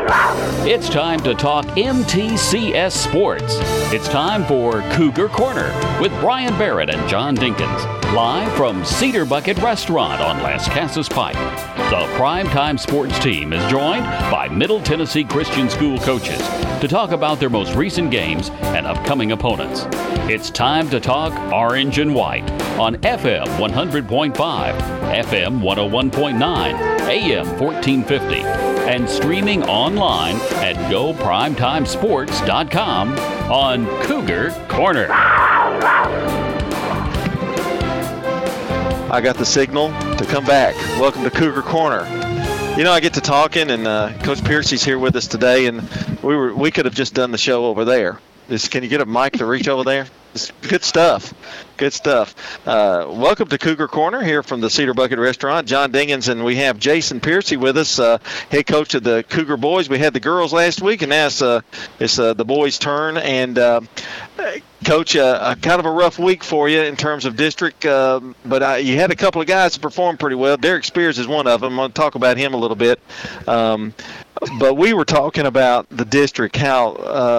It's time to talk MTCS sports. It's time for Cougar Corner with Brian Barrett and John Dinkins, live from Cedar Bucket Restaurant on Las Casas Pike. The primetime sports team is joined by Middle Tennessee Christian School coaches to talk about their most recent games and upcoming opponents. It's time to talk Orange and White on FM 100.5, FM 101.9, AM 1450, and streaming online at GoPrimetimeSports.com on Cougar Corner. I got the signal to come back. Welcome to Cougar Corner. You know, I get to talking, and Coach Piercy's here with us today, and we could have just done the show over there. Can you get a mic to reach over there? It's good stuff. Good stuff. Welcome to Cougar Corner here from the Cedar Bucket Restaurant. John Dinkins, and we have Jason Piercy with us, head coach of the Cougar boys. We had the girls last week, and now it's the boys' turn. And Coach, kind of a rough week for you in terms of district, but you had a couple of guys that performed pretty well. Derek Spears is one of them. I'm going to talk about him a little bit. But we were talking about the district, how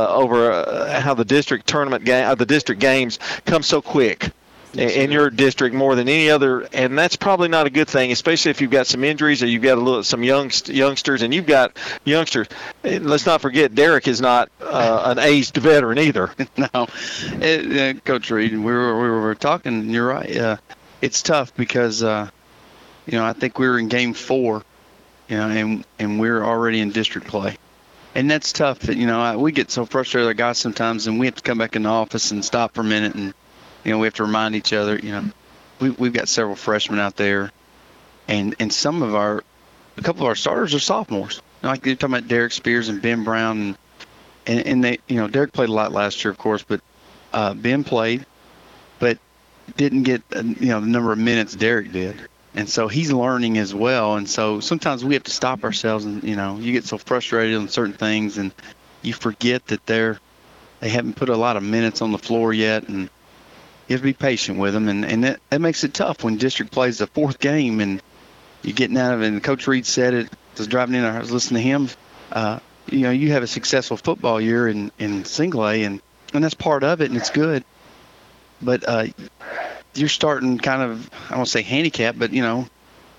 the district tournament game, the district games come so quick in your district more than any other, and that's probably not a good thing, especially if you've got some injuries or you've got some youngsters, and you've got youngsters. Let's not forget, Derek is not an aged veteran either. No, Coach Reed, we were talking. And you're right. It's tough because I think we were in game 4. And we're already in district play. And that's tough. We get so frustrated with our guys sometimes, and we have to come back in the office and stop for a minute, and, we have to remind each other, we've got several freshmen out there, and a couple of our starters are sophomores. Like you're talking about Derek Spears and Ben Brown, and they, Derek played a lot last year, of course, but Ben played, but didn't get, the number of minutes Derek did. And so he's learning as well. And so sometimes we have to stop ourselves and, you get so frustrated on certain things and you forget that they haven't put a lot of minutes on the floor yet. And you have to be patient with them. And that makes it tough when district plays the 4th game and you're getting out of it. And Coach Reed said it, I was driving in, I was listening to him. You have a successful football year in single A, and that's part of it, and it's good. But you're starting kind of, I won't say handicap, but, you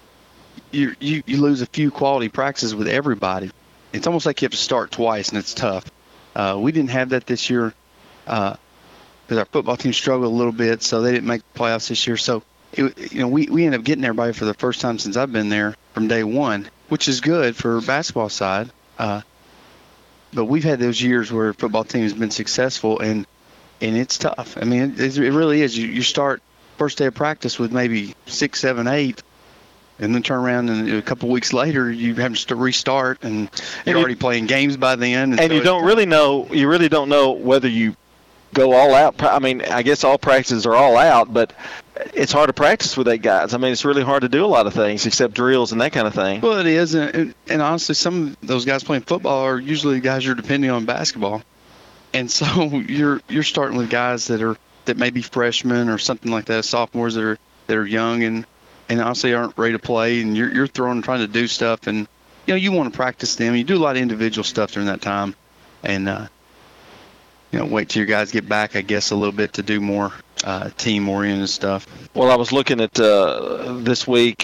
lose a few quality practices with everybody. It's almost like you have to start twice, and it's tough. We didn't have that this year because our football team struggled a little bit, so they didn't make the playoffs this year. So, we ended up getting everybody for the first time since I've been there from day one, which is good for basketball side. But we've had those years where football team has been successful, and it's tough. I mean, it really is. You start first day of practice with maybe 6, 7, 8, and then turn around and a couple of weeks later you have to restart, and you're already playing games by then. And so you really don't know whether you go all out. I mean, I guess all practices are all out, but it's hard to practice with 8 guys. I mean, it's really hard to do a lot of things except drills and that kind of thing. Well, it is, and honestly, some of those guys playing football are usually guys you're depending on basketball, and so you're starting with guys that may be freshmen or something like that, sophomores that are young and honestly aren't ready to play, and you're trying to do stuff, and you want to practice them. You do a lot of individual stuff during that time, and wait till your guys get back, I guess, a little bit to do more team-oriented stuff. Well, I was looking at this week.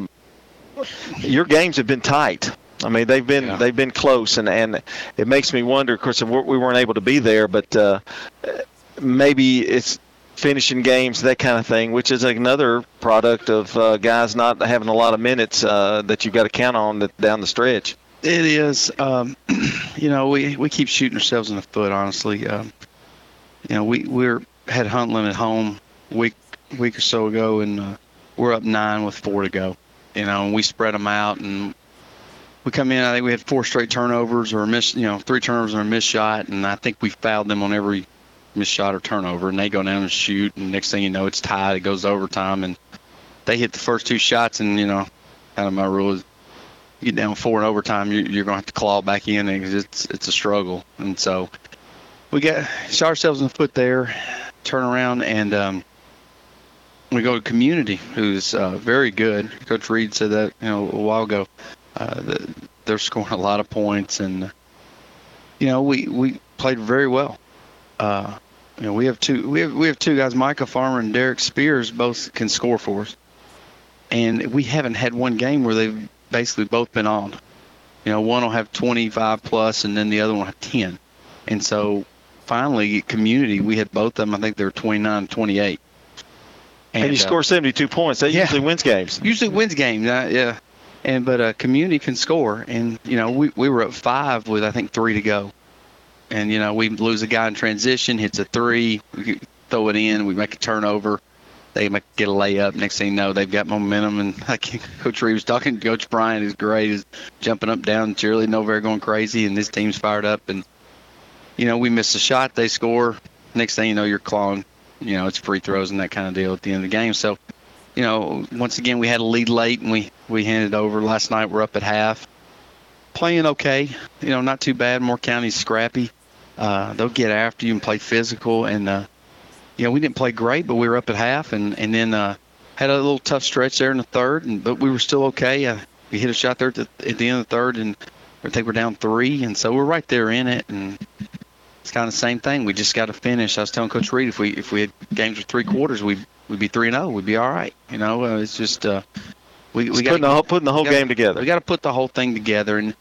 Your games have been tight. I mean, they've been close, and it makes me wonder. Of course, we weren't able to be there, but maybe it's finishing games, that kind of thing, which is another product of guys not having a lot of minutes that you've got to count on down the stretch. It is. We keep shooting ourselves in the foot, honestly. We had Huntland at home a week or so ago, and we're up 9 with 4 to go. And we spread them out, and we come in. I think we had 4 straight turnovers or 3 turnovers and a missed shot, and I think we fouled them on every missed shot or turnover, and they go down and shoot, and next thing you know, it's tied. It goes to overtime, and they hit the first 2 shots, and kind of my rule is you get down 4 in overtime, you're going to have to claw back in, and it's a struggle. And so we shot ourselves in the foot there, turn around, and we go to Community, who's very good. Coach Reed said that a while ago. they're scoring a lot of points, and we played very well. We have two guys, Micah Farmer and Derek Spears, both can score for us, and we haven't had one game where they've basically both been on. One will have 25 plus, and then the other one will have 10. And so finally, Community, we had both of them. I think they were 29-28. And you score 72 points. That usually wins games. Usually wins games, yeah. But Community can score. And, we were up 5 with, I think, 3 to go. And, we lose a guy in transition, hits a 3, we throw it in, we make a turnover. They get a layup. Next thing you know, they've got momentum. And like Coach Reed was talking, Coach Bryant is great. He's jumping up, down, cheerleading over, going crazy, and this team's fired up. And, we miss a shot, they score. Next thing you know, you're clawing. It's free throws and that kind of deal at the end of the game. So, once again, we had a lead late, and we handed it over. Last night we're up at half. Playing okay. Not too bad. Moore County's scrappy. They'll get after you and play physical. And, we didn't play great, but we were up at half, and then had a little tough stretch there in the third, but we were still okay. We hit a shot there at the end of the third, and I think we're down 3, and so we're right there in it, and it's kind of the same thing. We just got to finish. I was telling Coach Reed, if we had games with 3 quarters, we'd be 3-0. We'd be all right. It's just we got putting the whole game together. We got to put the whole thing together, and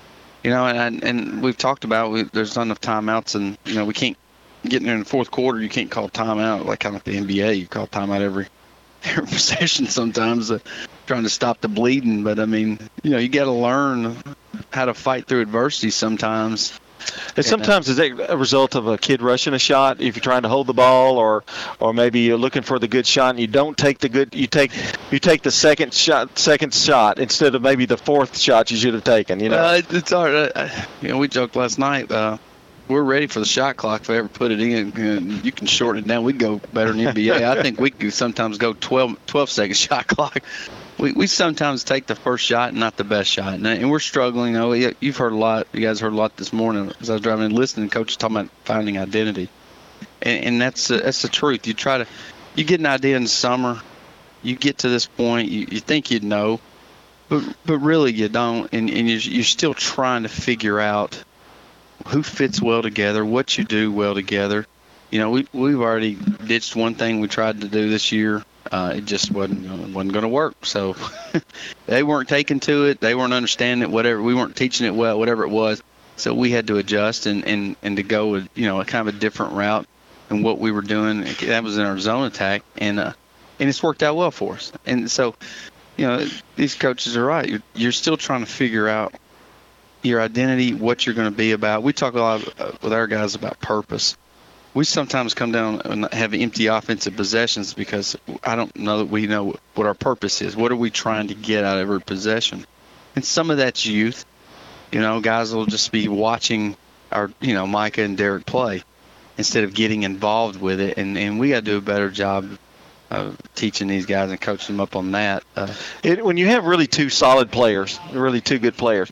and we've talked about there's not enough timeouts, and we can't. Getting in the fourth quarter, you can't call timeout like kind of the NBA. You call timeout every possession sometimes, trying to stop the bleeding. But, you got to learn how to fight through adversity sometimes. And sometimes is that a result of a kid rushing a shot if you're trying to hold the ball, or maybe you're looking for the good shot and you don't take the good. You take the second shot instead of maybe the fourth shot you should have taken. It's hard. We joked last night. We're ready for the shot clock if we ever put it in. You can shorten it down. We'd go better than NBA. I think we could sometimes go 12-second shot clock. We sometimes take the first shot and not the best shot. And we're struggling. You've heard a lot. You guys heard a lot this morning as I was driving and listening. Coach was talking about finding identity. And that's the truth. You get an idea in the summer. You get to this point. You think you'd know. But really you don't. And you're still trying to figure out who fits well together, what you do well together. We've already ditched one thing we tried to do this year. It just wasn't going to work. So they weren't taking to it. They weren't understanding it, whatever. We weren't teaching it well, whatever it was. So we had to adjust and to go with, a kind of a different route than what we were doing. That was in our zone attack, and it's worked out well for us. And so, these coaches are right. You're still trying to figure out your identity, what you're going to be about. We talk a lot with our guys about purpose. We sometimes come down and have empty offensive possessions because I don't know that we know what our purpose is. What are we trying to get out of every possession? And some of that's youth. Guys will just be watching our, Micah and Derek play instead of getting involved with it. And we got to do a better job of teaching these guys and coaching them up on that. When you have really 2 solid players, really 2 good players,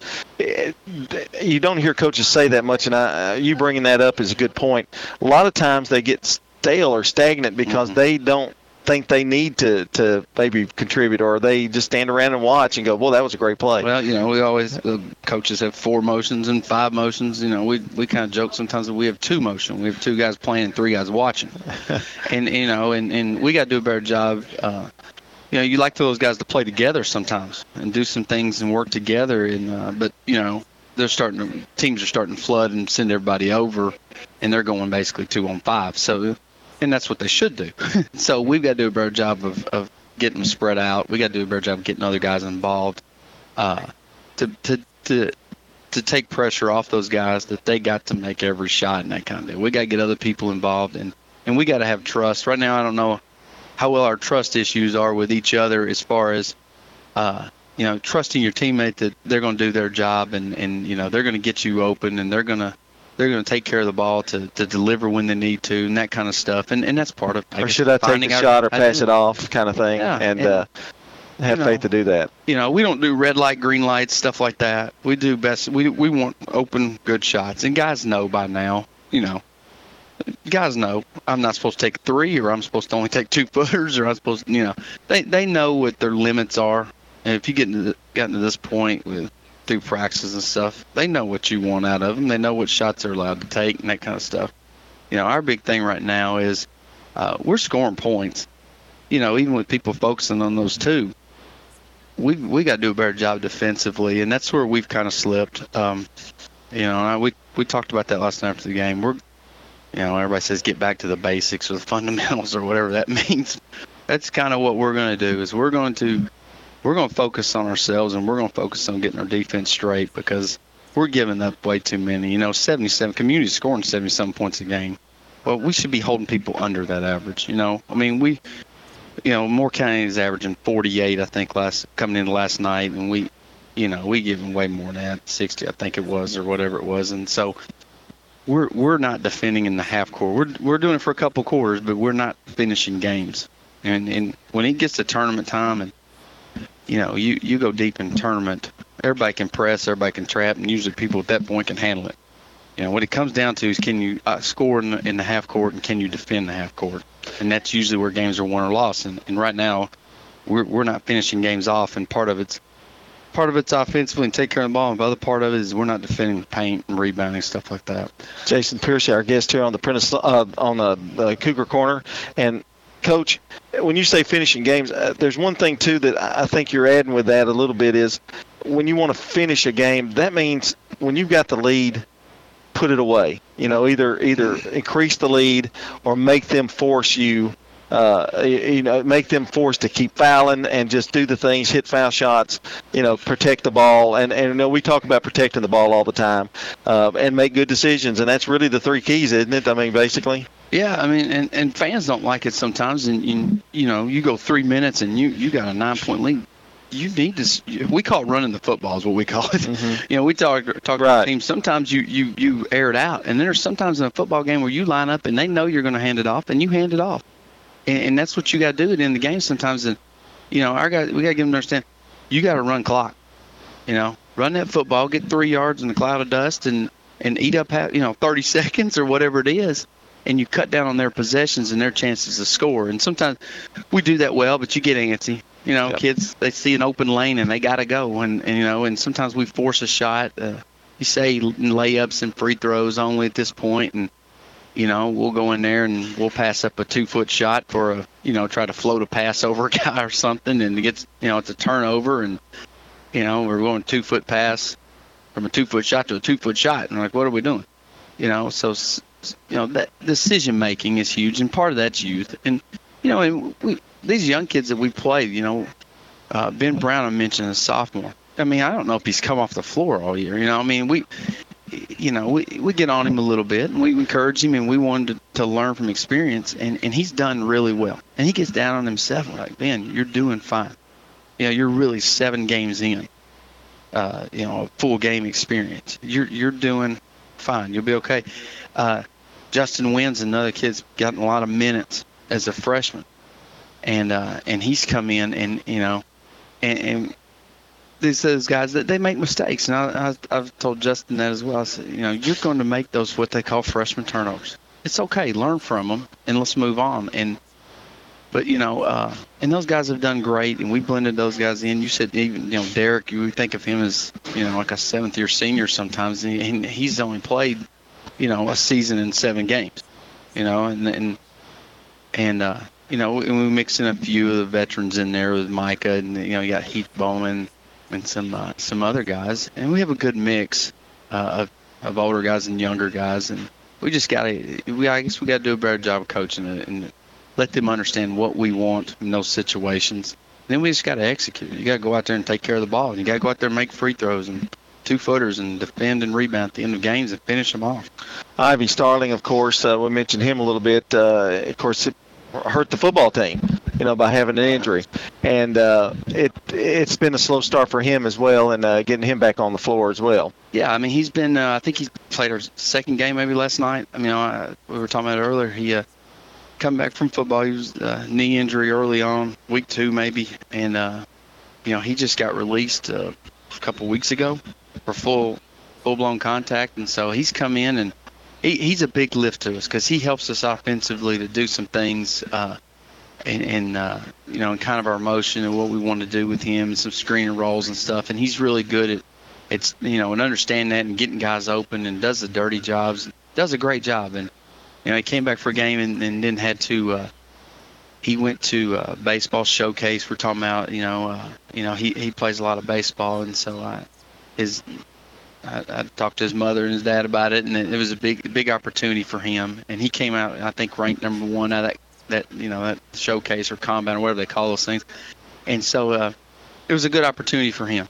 you don't hear coaches say that much, and you bringing that up is a good point. A lot of times they get stale or stagnant because they don't think they need to maybe contribute, or they just stand around and watch and go, well, that was a great play. Well, we always, coaches have 4 motions and 5 motions. We kind of joke sometimes that we have 2 motion. We have 2 guys playing and 3 guys watching. and we got to do a better job. You like for those guys to play together sometimes and do some things and work together. But teams are starting to flood and send everybody over, and they're going basically 2-on-5. So. And that's what they should do. So we've got to do a better job of getting them spread out. We got to do a better job of getting other guys involved to take pressure off those guys that they got to make every shot and that kind of thing. We got to get other people involved, and we got to have trust. Right now I don't know how well our trust issues are with each other as far as trusting your teammate that they're going to do their job and they're going to get you open, and they're going to take care of the ball to deliver when they need to, and that kind of stuff. And that's part of, or should I take the shot or pass it off kind of thing, and have faith to do that. We don't do red light, green light, stuff like that. We do best. We want open, good shots. And guys know by now, guys know I'm not supposed to take a 3, or I'm supposed to only take 2-footers, or I'm supposed to, they know what their limits are. And if you get into this point with through practices and stuff, they know what you want out of them. They know what shots they're allowed to take and that kind of stuff. Our big thing right now is we're scoring points. Even with people focusing on those two, we got to do a better job defensively, and that's where we've kind of slipped. We talked about that last night after the game. Everybody says get back to the basics or the fundamentals or whatever that means. That's kind of what we're going to do. Is we're going to focus on ourselves, and we're going to focus on getting our defense straight, because we're giving up way too many. 77 community scoring 77 points a game. Well, we should be holding people under that average. Moore County is averaging 48, I think, coming in last night, and we give them way more than that, 60, I think it was, or whatever it was. And so we're not defending in the half court. We're doing it for a couple quarters, but we're not finishing games. And when it gets to tournament time, and you go deep in tournament, everybody can press, everybody can trap, and usually people at that point can handle it. What it comes down to is, can you score in the half court, and can you defend the half court? And that's usually where games are won or lost. And right now, we're not finishing games off, and part of it's offensively and take care of the ball, and the other part of it is we're not defending the paint and rebounding, stuff like that. Jason Piercy, our guest here on the Cougar Corner. And Coach, when you say finishing games, there's one thing too that I think you're adding with that a little bit is, when you want to finish a game, that means when you've got the lead, put it away. Either increase the lead or make them force you. Make them forced to keep fouling and just do the things, hit foul shots, protect the ball. And we talk about protecting the ball all the time, and make good decisions. And that's really the three keys, isn't it? Basically. Yeah, and fans don't like it sometimes. And, you go 3 minutes and you got a 9-point lead. You need to. We call it running the football is what we call it. Mm-hmm. We talk about teams. Sometimes you air it out, and then there's sometimes in a football game where you line up and they know you're going to hand it off, and you hand it off, and that's what you got to do in the game sometimes. And our guys, we got to give them to understand, you got to run clock. Run that football, get 3 yards in the cloud of dust, and eat up 30 seconds or whatever it is. And you cut down on their possessions and their chances to score. And sometimes we do that well, but you get antsy. Yep. Kids, they see an open lane and they got to go. And sometimes we force a shot. You say layups and free throws only at this point. And, we'll go in there and we'll pass up a 2-foot shot for try to float a pass over a guy or something. And it gets, it's a turnover. And, we're going 2-foot pass from a 2-foot shot to a 2-foot shot. And what are we doing? So that decision making is huge, and part of that's youth. And these young kids that we played, Ben Brown I mentioned, a sophomore. I don't know if he's come off the floor all year. We get on him a little bit, and we encourage him, and we want him to learn from experience, and he's done really well. And he gets down on himself, and we're like, Ben, you're doing fine. You're really 7 games in, a full game experience. You're doing fine. You'll be okay. Justin Wynn's another kid's gotten a lot of minutes as a freshman, and he's come in and those guys that they make mistakes, and I've told Justin that as well. I said, you're going to make those what they call freshman turnovers. It's okay, learn from them, and let's move on. And those guys have done great, and we blended those guys in. You said even Derek, you think of him as like a 7th-year senior sometimes, and he's only played a season in 7 games, and we mix in a few of the veterans in there with Micah, and you got Heath Bowman and some other guys, and we have a good mix of older guys and younger guys, and I guess we got to do a better job of coaching it and let them understand what we want in those situations. Then we just got to execute. You got to go out there and take care of the ball, and you got to go out there and make free throws and 2-footers and defend and rebound at the end of games and finish them off. Ivy Starling, of course, we mentioned him a little bit. Of course, it hurt the football team, by having an injury. And it's been a slow start for him as well, and getting him back on the floor as well. Yeah, he's been, I think he played our second game maybe last night. We were talking about it earlier. He come back from football. He was knee injury early on, week 2 maybe. And, he just got released a couple weeks ago for full-blown contact, and so he's come in, and he's a big lift to us because he helps us offensively to do some things, and kind of our motion and what we want to do with him, and some screen and rolls and stuff. And he's really good it's, and understand that and getting guys open and does the dirty jobs, does a great job. And, he came back for a game and then had to, he went to baseball showcase. We're talking about, he plays a lot of baseball. And so I talked to his mother and his dad about it, and it was a big opportunity for him. And he came out, I think, ranked number 1 out of that showcase or combine or whatever they call those things. And so it was a good opportunity for him.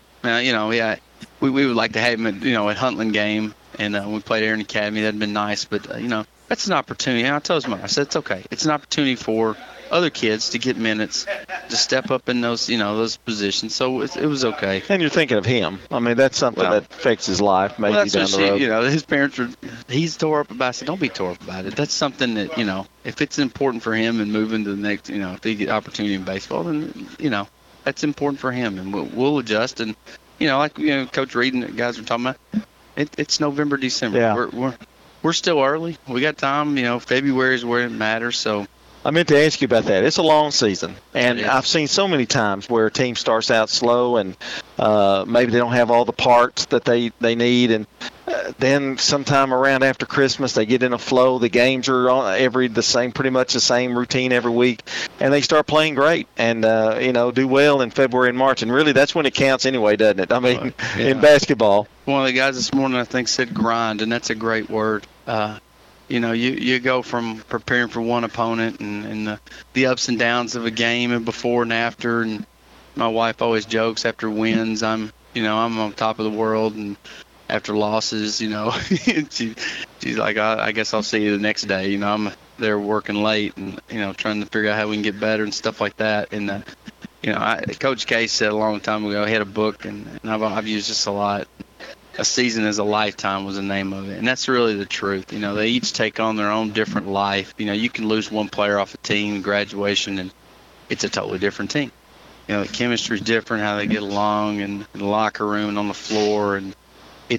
We would like to have him at Huntland game, and we played Aaron Academy. That'd been nice, but that's an opportunity. And I told his mother, I said, it's okay. It's an opportunity for other kids to get minutes, to step up in those those positions. So it was okay. And you're thinking of him. I mean, that's something that affects his life maybe down the road. His parents he's tore up about it. I said, don't be tore up about it. That's something that, if it's important for him and moving to the next, if they get opportunity in baseball, then, that's important for him, and we'll adjust. And, Coach Reed and the guys were talking about, it's November, December. Yeah. We're still early. We got time. February is where it matters. So I meant to ask you about that. It's a long season, and I've seen so many times where a team starts out slow and maybe they don't have all the parts that they need, and then sometime around after Christmas they get in a flow. The games are pretty much the same routine every week, and they start playing great and do well in February and March. And really, that's when it counts anyway, doesn't it? I mean, in basketball. One of the guys this morning, I think, said grind, and that's a great word. You go from preparing for one opponent and the ups and downs of a game and before and after. And my wife always jokes after wins, I'm on top of the world, and after losses, she's like, I guess I'll see you the next day. I'm there working late and trying to figure out how we can get better and stuff like that. And Coach K said a long time ago, he had a book, and I've used this a lot. A season is a lifetime was the name of it, and that's really the truth. They each take on their own different life. You can lose one player off a team, graduation, and it's a totally different team. The chemistry's different, how they get along, and in the locker room and on the floor, and it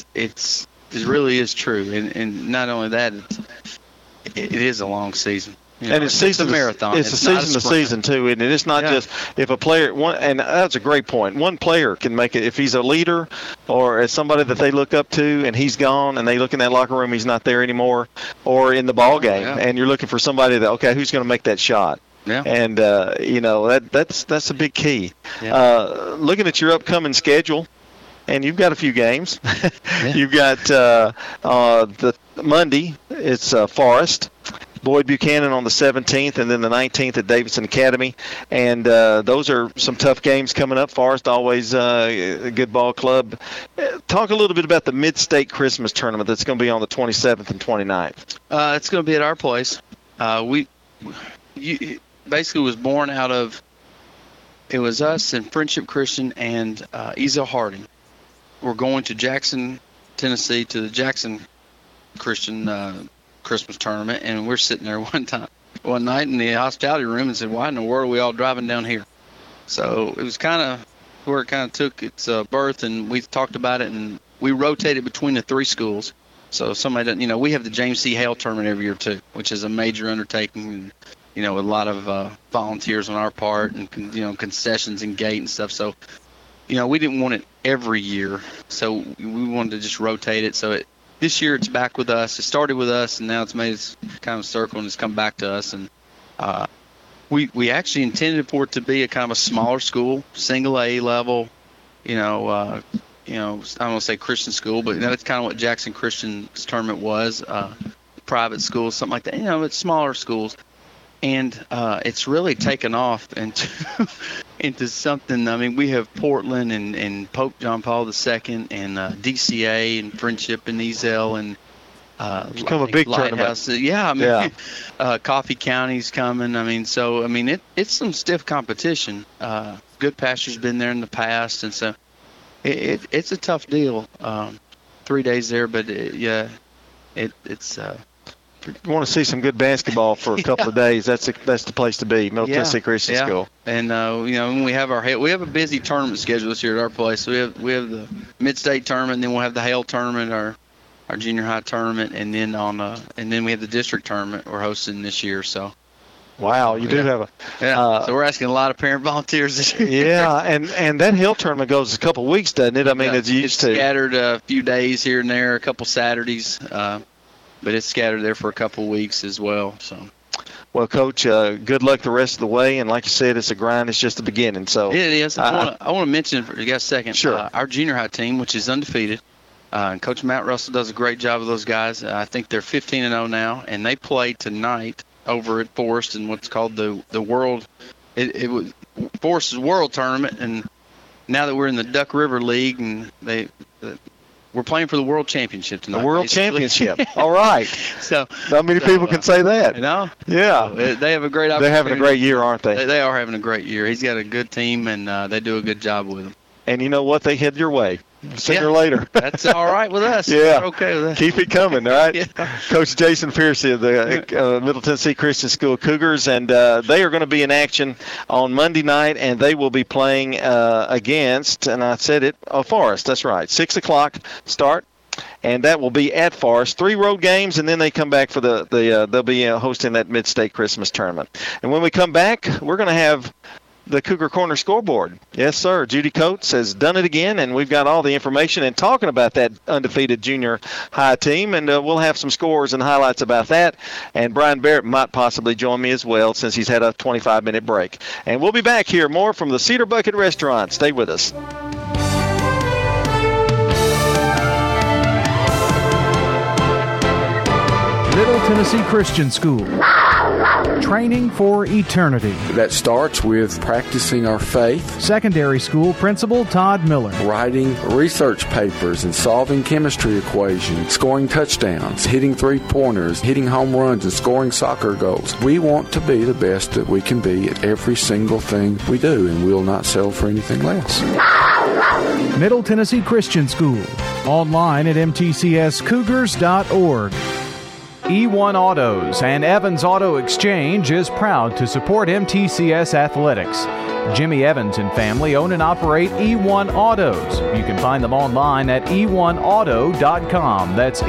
really is true. And not only that, it is a long season. And it's a marathon. It's a season to season too, and it's not just if a player. And that's a great point. One player can make it if he's a leader or as somebody that they look up to, and he's gone, and they look in that locker room, he's not there anymore, or in the ball game, and you're looking for somebody that who's going to make that shot. Yeah. And that's a big key. Yeah. Looking at your upcoming schedule, and you've got a few games. You've got the Monday. It's Forest. Boyd Buchanan on the 17th, and then the 19th at Davidson Academy. And those are some tough games coming up. Forest always a good ball club. Talk a little bit about the Mid-State Christmas Tournament that's going to be on the 27th and 29th. It's going to be at our place. Basically was born out of – it was us and Friendship Christian and Ezel Harding. We're going to Jackson, Tennessee, to the Jackson Christian Christmas tournament, and we're sitting there one night in the hospitality room and said, why in the world are we all driving down here? So it was kind of where it kind of took its birth, and we talked about it, and we rotated between the 3 schools. So somebody doesn't, we have the James C. Hale tournament every year too, which is a major undertaking, and with a lot of volunteers on our part and concessions and gate and stuff. So we didn't want it every year, so we wanted to just rotate it. So this year it's back with us. It started with us, and now it's made its kind of circle, and it's come back to us. And we actually intended for it to be a kind of a smaller school, single A level, I don't want to say Christian school, but that's kind of what Jackson Christian's tournament was, private schools, something like that. It's smaller schools. And it's really taken off into something. I mean, we have Portland and Pope John Paul II and DCA and Friendship and Ezel and it's become a big Lighthouse. Tournament. Yeah, Coffee County's coming. It's some stiff competition. Good Pasture's been there in the past, and so it's a tough deal. 3 days there, but it's. You want to see some good basketball for a couple of days, that's the place to be, Middle Tennessee Christian School. And when we have a busy tournament schedule this year at our place. So we have the Mid-State tournament, and then we'll have the Hale tournament, our junior high tournament, and then we have the district tournament we're hosting this year. So Wow, you do have a. Yeah. So we're asking a lot of parent volunteers this year. Yeah, and that hill tournament goes a couple of weeks, doesn't it? I mean, it's used to. Scattered a few days here and there, a couple Saturdays, but it's scattered there for a couple of weeks as well. So. Well, Coach, good luck the rest of the way. And like you said, it's a grind. It's just the beginning. So it is. I want to mention for you guys a second. Sure. Our junior high team, which is undefeated, and Coach Matt Russell does a great job with those guys. I think they're 15-0 now, and they play tonight over at Forest in what's called the World. It was Forest's World Tournament, and now that we're in the Duck River League, and we're playing for the World Championship tonight. The World Championship. All right. So not many people can say that. You know? Yeah. So they have a great opportunity. They're having a great year, aren't they? They are having a great year. He's got a good team, and they do a good job with them. And you know what? They head your way sooner or later. That's all right with us. Yeah. We're okay with that. Keep it coming, all right? Yeah. Coach Jason Piercy of the Middle Tennessee Christian School Cougars, and they are going to be in action on Monday night, and they will be playing against, and I said it, Forest. That's right. 6 o'clock start. And that will be at Forest. 3 road games, and then they come back for they'll be hosting that Mid-State Christmas tournament. And when we come back, we're going to have the Cougar Corner scoreboard. Yes, sir. Judy Coates has done it again, and we've got all the information and talking about that undefeated junior high team, and we'll have some scores and highlights about that. And Brian Barrett might possibly join me as well since he's had a 25-minute break. And we'll be back here more from the Cedar Bucket Restaurant. Stay with us. Middle Tennessee Christian School. Training for eternity. That starts with practicing our faith. Secondary School Principal Todd Miller. Writing research papers and solving chemistry equations, scoring touchdowns, hitting three-pointers, hitting home runs, and scoring soccer goals. We want to be the best that we can be at every single thing we do, and we'll not settle for anything less. Middle Tennessee Christian School. Online at mtcscougars.org. E1 Autos and Evans Auto Exchange is proud to support MTCS Athletics. Jimmy Evans and family own and operate E1 Autos. You can find them online at e1auto.com. That's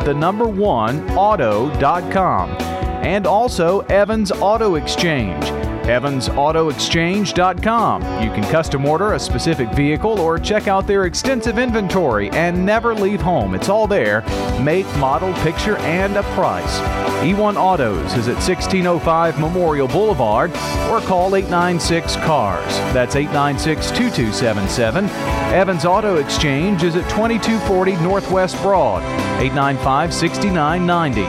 auto.com. And also Evans Auto Exchange. EvansAutoExchange.com. You can custom order a specific vehicle or check out their extensive inventory and never leave home. It's all there. Make, model, picture, and a price. E1 Autos is at 1605 Memorial Boulevard or call 896-CARS. That's 896-2277. Evans Auto Exchange is at 2240 Northwest Broad. 895-6990.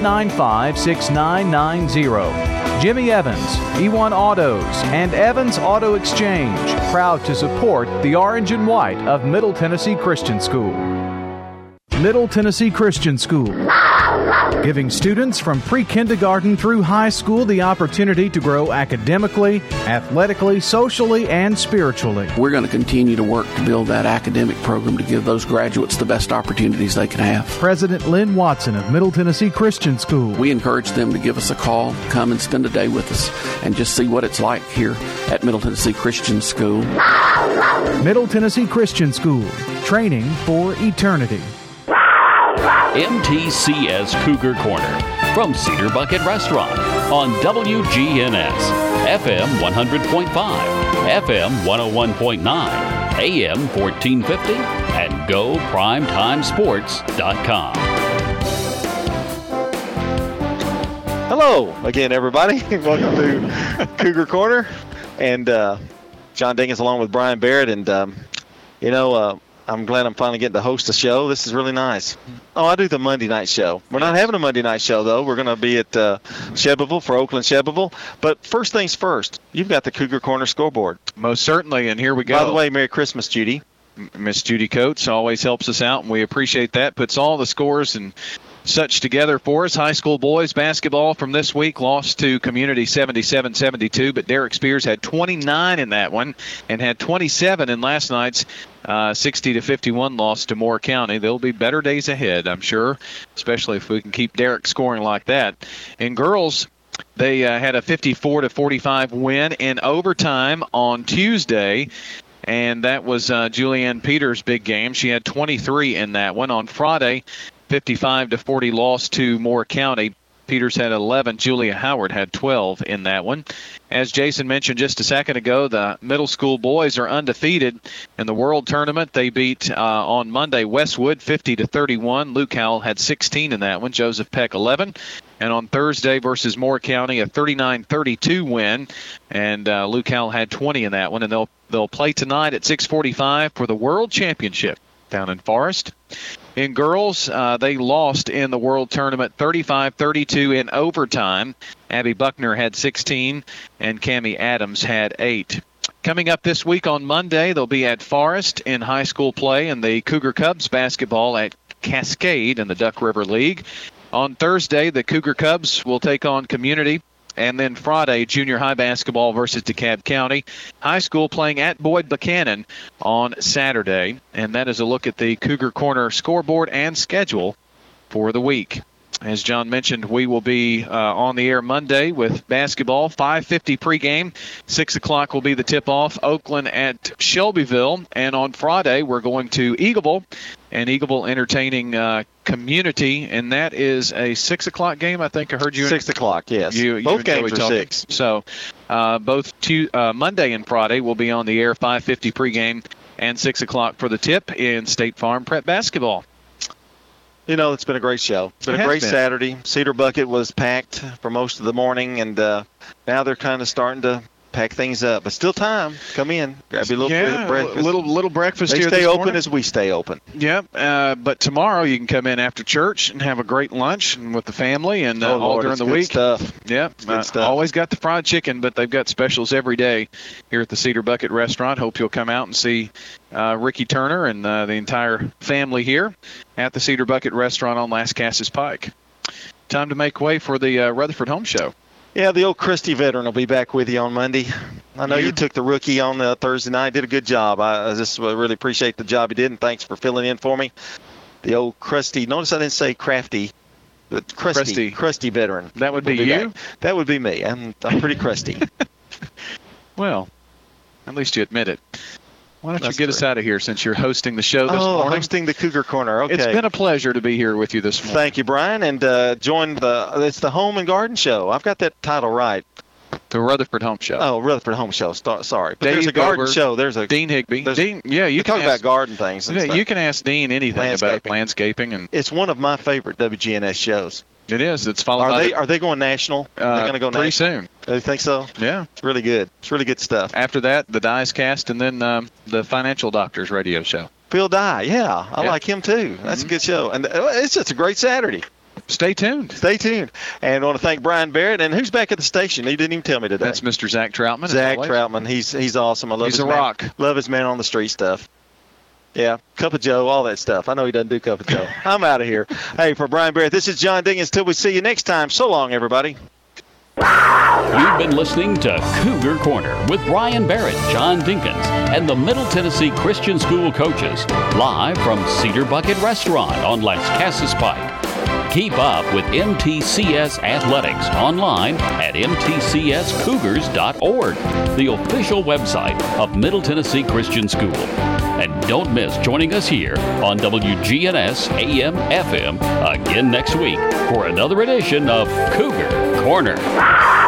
895-6990. Jimmy Evans, E1 Autos, and Evans Auto Exchange, proud to support the orange and white of Middle Tennessee Christian School. Middle Tennessee Christian School, giving students from pre-kindergarten through high school the opportunity to grow academically, athletically, socially, and spiritually. We're going to continue to work to build that academic program to give those graduates the best opportunities they can have. President Lynn Watson of Middle Tennessee Christian School. We encourage them to give us a call, come and spend a day with us, and just see what it's like here at Middle Tennessee Christian School. Middle Tennessee Christian School, training for eternity. MTCS Cougar Corner from Cedar Bucket Restaurant on WGNS, FM 100.5, FM 101.9, AM 1450, and GoPrimetimeSports.com. Hello again, everybody. Welcome to Cougar Corner. And John Dinkins along with Brian Barrett. And, I'm glad I'm finally getting to host a show. This is really nice. Oh, I do the Monday night show. We're not having a Monday night show, though. We're going to be at Shelbyville for Oakland Shelbyville. But first things first, you've got the Cougar Corner scoreboard. Most certainly, and here we go. By the way, Merry Christmas, Judy. Miss Judy Coates always helps us out, and we appreciate that. Puts all the scores and such together for us. High school boys basketball from this week lost to Community 77-72, but Derek Spears had 29 in that one and had 27 in last night's 60-51 loss to Moore County. There'll be better days ahead, I'm sure, especially if we can keep Derek scoring like that. In girls, they had a 54-45 win in overtime on Tuesday, and that was Julianne Peters' big game. She had 23 in that one. On Friday, 55-40 loss to Moore County. Peters had 11. Julia Howard had 12 in that one. As Jason mentioned just a second ago, the middle school boys are undefeated in the World Tournament. They beat on Monday Westwood 50-31. Luke Howell had 16 in that one. Joseph Peck 11. And on Thursday versus Moore County, a 39-32 win. And Luke Howell had 20 in that one. And they'll play tonight at 6:45 for the World Championship down in Forest. In girls, they lost in the World Tournament 35-32 in overtime. Abby Buckner had 16, and Cammie Adams had 8. Coming up this week on Monday, they'll be at Forest in high school play, and the Cougar Cubs basketball at Cascade in the Duck River League. On Thursday, the Cougar Cubs will take on Community. And then Friday, junior high basketball versus DeKalb County. High school playing at Boyd Buchanan on Saturday. And that is a look at the Cougar Corner scoreboard and schedule for the week. As John mentioned, we will be on the air Monday with basketball, 5:50 pregame. 6 o'clock will be the tip-off, Oakland at Shelbyville. And on Friday, we're going to Eagleville, and Eagleville entertaining Community, and that is a 6 o'clock game. I think I heard you. 6 o'clock, yes. Both games are 6. So both Monday and Friday will be on the air, 5:50 pregame and 6 o'clock for the tip in State Farm Prep basketball. You know, it's been a great show. It's been a great Saturday. Cedar Bucket was packed for most of the morning, and now they're kind of starting to pack things up. But still time. Come in. Grab your little bit of breakfast. Little breakfast they here stay this open morning. as we stay open. Yep. But tomorrow you can come in after church and have a great lunch and with the family and all during the week. Stuff. Yep. Good stuff. Always got the fried chicken, but they've got specials every day here at the Cedar Bucket Restaurant. Hope you'll come out and see Ricky Turner and the entire family here at the Cedar Bucket Restaurant on Lascassas Pike. Time to make way for the Rutherford Home Show. Yeah, the old Christie veteran will be back with you on Monday. I know you took the rookie on Thursday night. Did a good job. I just really appreciate the job he did, and thanks for filling in for me. The old Christie. Notice I didn't say crafty, but crusty veteran. That would be you? Back. That would be me. I'm pretty crusty. Well, at least you admit it. Why don't you get us out of here since you're hosting the show this morning? Hosting the Cougar Corner. Okay. It's been a pleasure to be here with you this morning. Thank you, Brian. And it's the Home and Garden Show. I've got that title right. The Rutherford Home Show. Oh, Rutherford Home Show. Sorry. But Dave there's a garden Gover, show. There's a Dean Higby. Dean, you talk about garden things. And stuff. You can ask Dean anything about landscaping. And it's one of my favorite WGNS shows. It is. It's followed. Are they going national? They're going to go pretty national soon. You think so? Yeah. It's really good. It's really good stuff. After that, the Dice Cast, and then the Financial Doctors radio show. Phil Dye, yeah, I like him too. That's a good show, and it's just a great Saturday. Stay tuned. And I want to thank Brian Barrett. And who's back at the station? He didn't even tell me today. That's Mr. Zach Troutman. Zach Troutman. He's awesome. I love he's his a rock. Love his man on the street stuff. Yeah, Cup of Joe, all that stuff. I know he doesn't do Cup of Joe. I'm out of here. Hey, for Brian Barrett, this is John Dinkins. Till we see you next time. So long, everybody. You've been listening to Cougar Corner with Brian Barrett, John Dinkins, and the Middle Tennessee Christian School coaches, live from Cedar Bucket Restaurant on Lascassas Pike. Keep up with MTCS Athletics online at mtcscougars.org, the official website of Middle Tennessee Christian School. And don't miss joining us here on WGNS AM FM again next week for another edition of Cougar Corner.